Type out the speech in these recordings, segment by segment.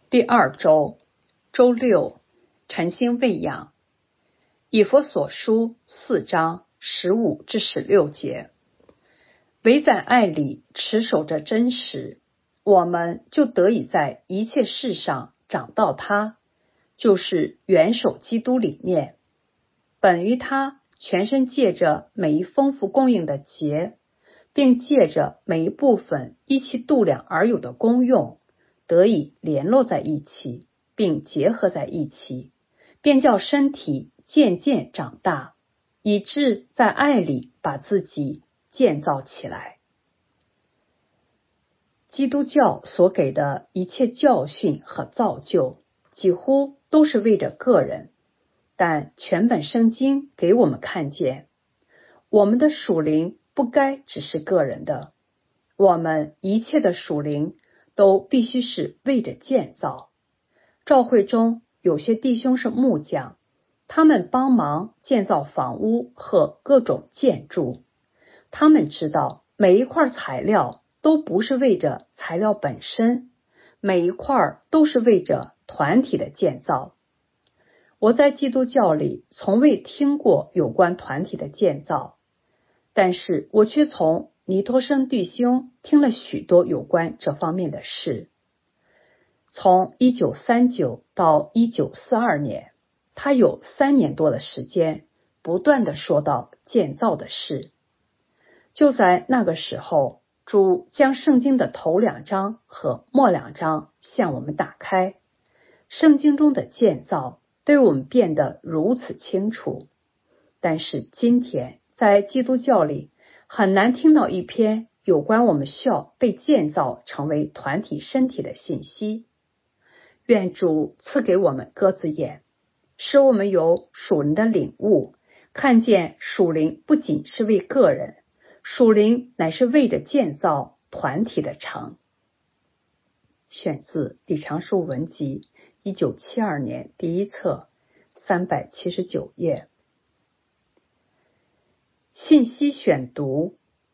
第二周，周六，晨星喂养。以弗所书4章15至16节，唯在爱里持守着真实，我们就得以在一切事上长到他，就是元首基督里面。本于他全身借着每一丰富供应的节，并借着每一部分依其度量而有的功用，得以联络在一起，并结合在一起，便叫身体渐渐长大，以致在爱里把自己建造起来。基督教所给的一切教训和造就，几乎都是为着个人，但全本圣经给我们看见，我们的属灵不该只是个人的，我们一切的属灵都必须是为着建造。教会中有些弟兄是木匠，他们帮忙建造房屋和各种建筑，他们知道每一块材料都不是为着材料本身，每一块都是为着团体的建造。我在基督教里从未听过有关团体的建造，但是我却从尼托生弟兄听了许多有关这方面的事。从1939到1942年，他有3年多的时间不断地说到建造的事。就在那个时候，主将圣经的头2章和末2章向我们打开，圣经中的建造对我们变得如此清楚。但是今天在基督教里很难听到一篇有关我们需要被建造成为团体身体的信息。愿主赐给我们鸽子眼，使我们有属灵的领悟，看见属灵不仅是为个人，属灵乃是为着建造团体的城。选自李长寿文集1972年第1册379页。信息选读，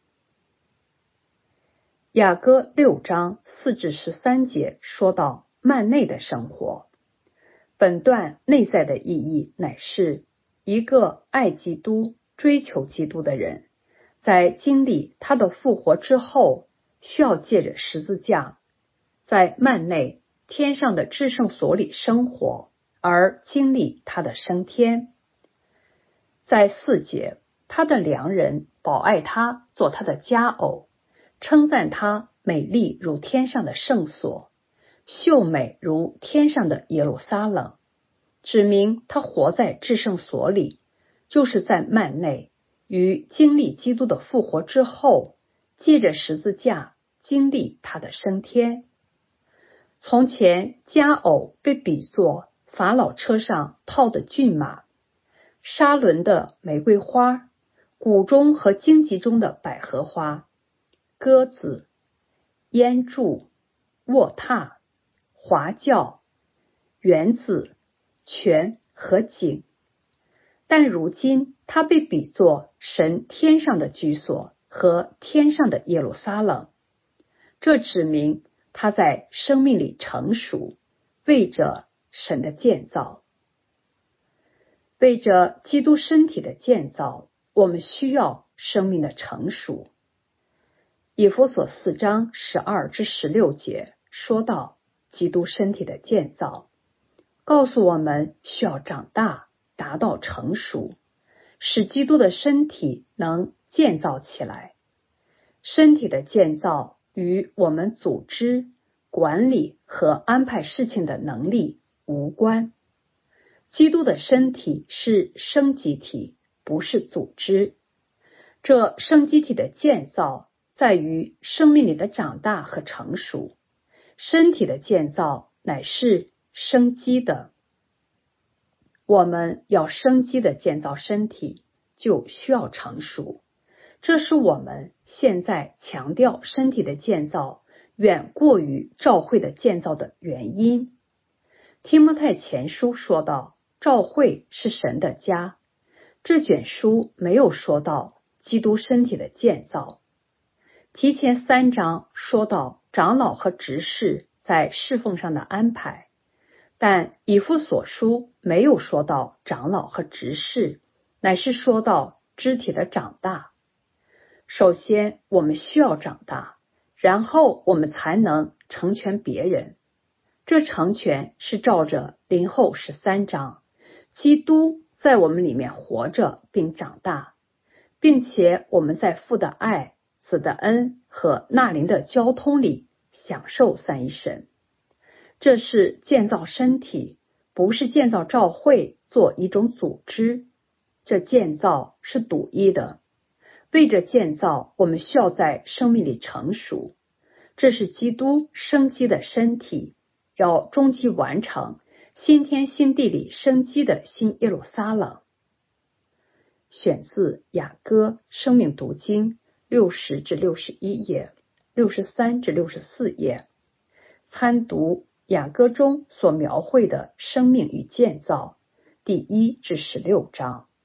雅歌6章4至13节说到幔内的生活。本段内在的意义乃是一个爱基督、追求基督的人，在经历他的复活之后，需要借着十字架，在幔内天上的至圣所里生活，而经历他的升天。在4节，他的良人保爱他，做他的佳偶，称赞他美丽如天上的圣所，秀美如天上的耶路撒冷，指明他活在至圣所里，就是在幔内，于经历基督的复活之后，借着十字架经历他的升天。从前佳偶被比作法老车上套的骏马，沙伦的玫瑰花，谷中和荆棘中的百合花，鸽子、烟柱、卧榻、华蛟、园子、泉和井。但如今它被比作神天上的居所和天上的耶路撒冷，这指明它在生命里成熟，为着神的建造。为着基督身体的建造，我们需要生命的成熟。以弗所4章12至16节说到基督身体的建造，告诉我们需要长大，达到成熟，使基督的身体能建造起来。身体的建造与我们组织、管理和安排事情的能力无关。基督的身体是生机体，不是组织。这生机体的建造在于生命里的长大和成熟，身体的建造乃是生机的。我们要生机的建造身体，就需要成熟。这是我们现在强调身体的建造远过于教会的建造的原因。提摩太前书说到，教会是神的家，这卷书没有说到基督身体的建造。提前3章说到长老和执事在侍奉上的安排， 但以弗所书没有说到长老和执事，乃是说到肢体的长大。首先我们需要长大，然后我们才能成全别人。这成全是照着林后13章，基督在我们里面活着并长大，并且我们在父的爱、子的恩和那灵的交通里享受三一神。这是建造身体，不是建造教会做一种组织。这建造是独一的。为着建造，我们需要在生命里成熟。这是基督生机的身体，要终极完成新天新地里生机的新耶路撒冷。选自雅歌生命读经60至61页，63至64页。参读雅歌中所描绘的生命与建造第1至16章。